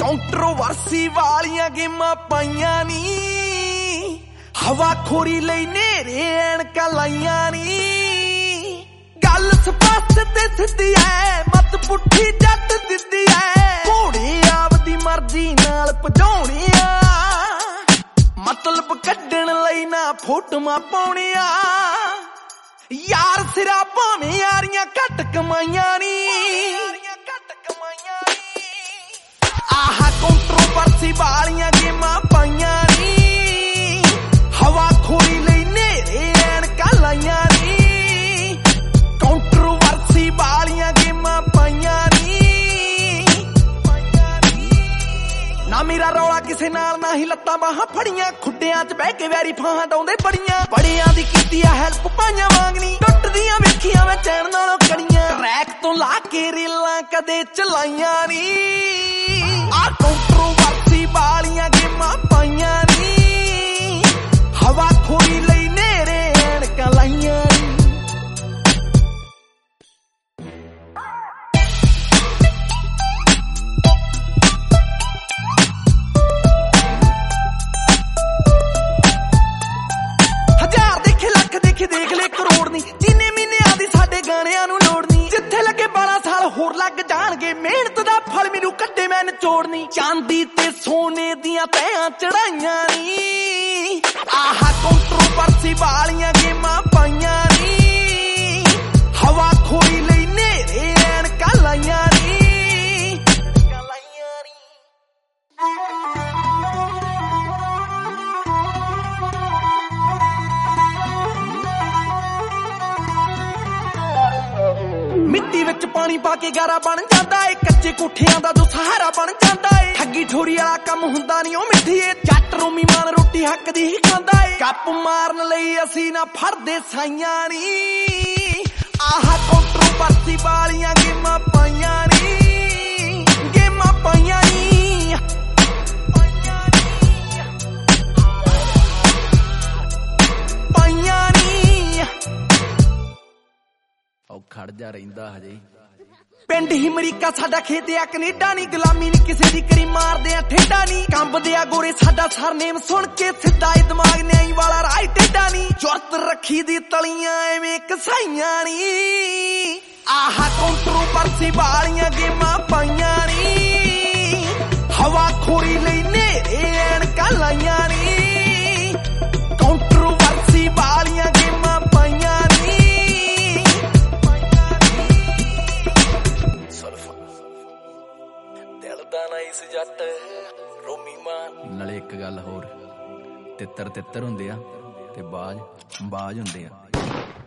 Controversy ਵਾਲੀਆਂ ਗੇਮਾਂ ਪਾਈਆਂ ਨੀ, ਹਵਾ ਖੋਰੀ ਲਈ ਨੇਰੇ ਐਨਕਾਂ ਲਾਈਆਂ ਨੀ। ਗੱਲ ਸਪਸ਼ਟ ਤੇ ਸਿੱਧੀ ਐ, ਮਤ ਪੁੱਠੀ ਜੱਟ ਦਿੱਤੀ ਐ। ਘੋੜੇ ਆਪਦੀ ਮਰਜ਼ੀ ਨਾਲ ਭਜਾਉਣੇ ਆ, ਮਤਲਬ ਕੱਢਣ ਲਈ ਨਾ ਫੋਟੋਆਂ ਪਾਉਣੀਆਂ। ਯਾਰ ਸਿਰਾ ਭਾਵੇਂ ਯਾਰੀਆਂ ਘੱਟ ਕਮਾਈਆਂ ਨੀ, ਆਹ ਕੰਟਰੋਵਰਸੀ ਵਾਲੀਆਂ ਗੇਮਾਂ ਪਾਈਆਂ ਨੀ, ਹਵਾ ਖੋਰੀ ਲਈ ਨੇਰੇ ਐਨਕਾਂ ਲਾਈਆਂ ਨੀ। ਕੰਟਰੋਵਰਸੀ ਵਾਲੀਆਂ ਗੇਮਾਂ ਪਾਈਆਂ ਨੀ, ਨਾ ਮੇਰਾ ਰੌਲਾ ਕਿਸੇ ਨਾਲ ਨਾ ਹੀ ਲੱਤਾਂ ਬਾਹਾਂ ਫੜੀਆਂ। ਖੁੱਡਿਆਂ 'ਚ ਬਹਿ ਕੇ ਵੈਰੀ ਫਾਹਾਂ ਡਾਉਂਦੇ ਬੜੀਆਂ, ਬੜਿਆਂ ਦੀ ਕੀਤੀ ਆ ਹੈਲਪ ਪਾਈਆਂ ਵਾਂਗਣੀ। ਟੁੱਟਦੀਆਂ ਵੇਖੀਆਂ ਮੈਂ ਚੈਨ ਨਾਲੋਂ ਕੜੀਆਂ, ਟਰੈਕ ਤੋਂ ਲਾ ਕੇ ਰੇਲਾਂ ਕਦੇ ਚਲਾਈਆਂ ਨੀ। ਆ ਕੰਟਰੋਵਰਸੀ ਵਾਲੀਆਂ ਗੇਮਾਂ ਪਾਈਆਂ ਨੀ, ਹਵਾ ਖੋਰੀ ਲਈ ਨੇਰੇ ਐਨਕਾਂ ਲਾਈਆਂ ਨੀ। ਹਜ਼ਾਰ ਦੇਖੇ ਲੱਖ ਦੇਖੇ ਦੇਖ ਲੈ ਕਰੋੜ ਨੀ, ਜਿੰਨੇ ਮਹੀਨਿਆਂ ਦੀ ਸਾਡੇ ਗਾਣਿਆਂ ਨੂੰ ਲੋੜ ਨੀ। ਜਿੱਥੇ ਲੱਗੇ 12 ਸਾਲ ਹੋਰ ਲੱਗ ਜਾਣਗੇ, ਮਿਹਨਤ ਦਾ ਫਲ ਮੈਨੂੰ ਕੱਢੇ ਮੈਂ ਨਿਚੋੜਨੀ। ਚਾਂਦੀ ਤੇ ਸੋਨੇ ਦੀਆਂ ਤੈਆਂ ਚੜਾਈਆਂ ਨੀ, ਆਹ ਕੰਟਰੋਵਰਸੀ ਵਾਲੀਆਂ ਗੇਮਾਂ ਪਾਈਆਂ ਨੀ, ਹਵਾ ਖੋਰੀ ਲਈ ਨੇਰੇ ਐਨਕਾਂ ਲਾਈਆਂ ਨੀ। ਮਿੱਟੀ ਵਿੱਚ ਪਾਣੀ ਪਾ ਕੇ ਗਾਰਾ ਬਣ ਜਾਂਦਾ ਏ, ਕੱਚੇ ਕੋਠਿਆਂ ਦਾ ਜੋ ਸਹਾਰਾ ਬਣ ਜਾਂਦਾ ਏ। ਠੱਗੀ ਠੋਰੀ ਵਾਲਾ ਕੰਮ ਹੁੰਦਾ ਨੀ ਉਹ ਮਿੱਠੀਏ, ਜੱਟ ਰੋਮੀ ਮਾਨ ਰੋਟੀ ਹੱਕ ਦੀ ਹੀ ਖਾਂਦਾ ਏ। ਗੱਪ ਮਾਰਨ ਲਈ ਅਸੀਂ ਨਾ ਫੜਦੇ ਸਾਈਆਂ ਨੀ, ਆਹ ਕੰਟਰੋਵਰਸੀ ਵਾਲੀਆਂ ਗੇਮਾਂ ਪਾਈਆਂ ਨੀ, ਗੇਮਾਂ ਪਾਈਆਂ ਨੀ, ਪਾਈਆਂ ਨੀ। ਉਹ ਖੜ ਜਾ ਰਹਿੰਦਾ ਹਜੇ। ਪਿੰਡ ਹੀ ਅਮਰੀਕਾ ਸਾਡਾ ਖੇਤ ਆ ਕੈਨੇਡਾ ਨੀ, ਗੁਲਾਮੀ ਨੀ ਕਿਸੇ ਦੀ ਕਰੀ ਮਾਰਦੇ ਆ ਠੇਡਾ ਨੀ। ਕੰਬਦੇ ਆ ਗੋਰੇ ਸਾਡਾ ਸਰਨੇਮ ਸੁਣ ਕੇ, ਸਿੱਧਾ ਏ ਦਿਮਾਗ ਨਿਆਈ ਵਾਲਾ ਰਾਹ ਟੇਡਾ ਨੀ। ਜੁਰਤ ਰੱਖੀ ਦੀ ਤਲੀਆਂ ਐਵੇਂ ਕਸਾਈਆਂ ਨੀ, ਆਹ ਕੰਟਰੋਵਰਸੀ ਵਾਲੀਆਂ ਗੇਮਾਂ ਪਾਈਆਂ ਨੀ, ਹਵਾ ਖੋਰੀ ਲਈ ਨੇਰੇ ਐਨਕਾਂ ਲਾਈਆਂ ਨੀ। ਕੰਟਰੋਵਰਸੀ ਵਾਲੀਆਂ ਗੇਮਾਂ ਪਾਈਆਂ ਨੀ। ਦਿਲ ਦਾ ਨਾਈਸ ਜੱਟ ਰੋਮੀ ਮਾਨ। ਨਾਲੇ ਇੱਕ ਗੱਲ ਹੋਰ, ਤਿੱਤਰ ਤਿੱਤਰ ਹੁੰਦੇ ਆ ਤੇ ਬਾਜ ਬਾਜ ਹੁੰਦੇ ਆ।